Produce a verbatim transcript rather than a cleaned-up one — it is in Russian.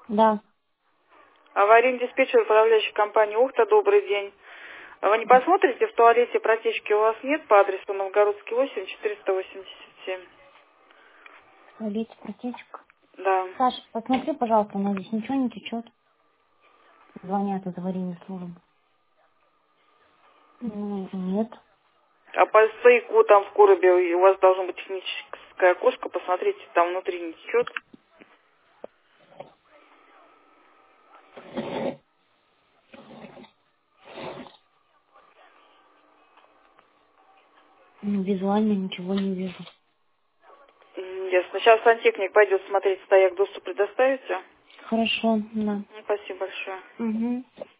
Да. Аварийный диспетчер управляющей компании «Ухта», добрый день. Вы не посмотрите, в туалете протечки у вас нет по адресу Новгородский восемь, четыреста восемьдесят семь? Туалете протечка. Да. Саша, посмотри, пожалуйста, на здесь ничего не течет. Звонят из аварийной службы. Ну, нет. А по стояку там в коробе у вас должно быть техническое окошко, посмотрите, там внутри не течет. Ну, визуально ничего не вижу. М, Ясно. Сейчас сантехник пойдет смотреть стояк, доступ предоставите? Хорошо, да. Ну, спасибо большое. Угу.